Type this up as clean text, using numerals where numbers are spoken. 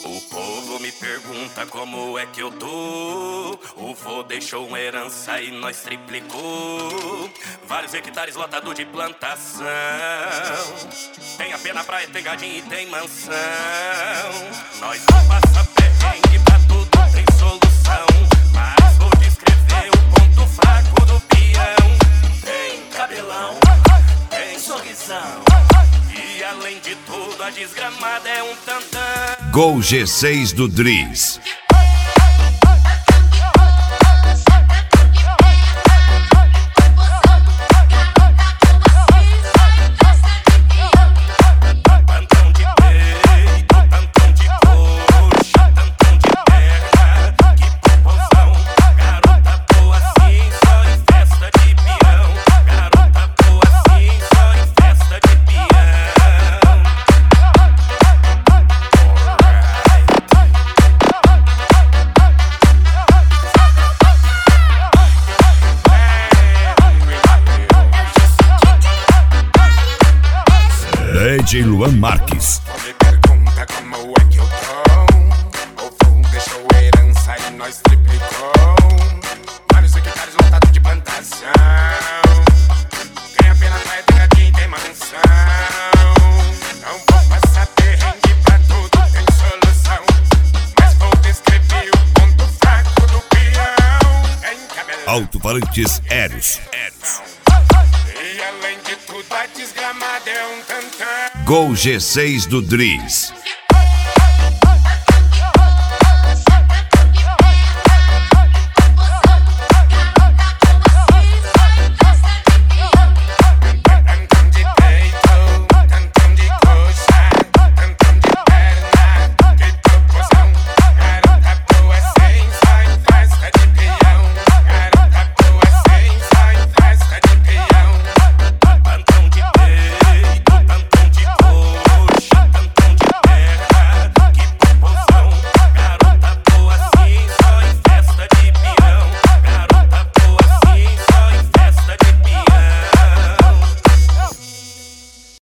O povo me pergunta como é que eu tô. O vô deixou uma herança e nós triplicou. Vários hectares lotado de plantação. Tem a pena praia, tem gadinho e tem mansão. Nós não passa perrengue, pra tudo tem solução. Mas vou descrever o ponto fraco do peão. Tem cabelão, tem sorrisão. E além de tudo, a desgramada é um tantã. Gol G6 do Drizz. Tantão de peito, tantão de coxa, tantão de perna. Que proporção, garota boa assim, só em festa de peão. Garota boa assim, só em festa de peão. DJ Luan Marques. Me pergunta como é que eu tô. O vô deixou herança e nós triplicou. Vários hectares lotados de plantação. Tem a pena praia, tem gadinho e tem mansão. Não vou passar perrengue, pra tudo tem solução. Mas vou descrever o ponto fraco do peão. Em cabelão, Alto-falantes Eros. e além de tudo a desgramada é um tantã. Gol G6 do Drizz.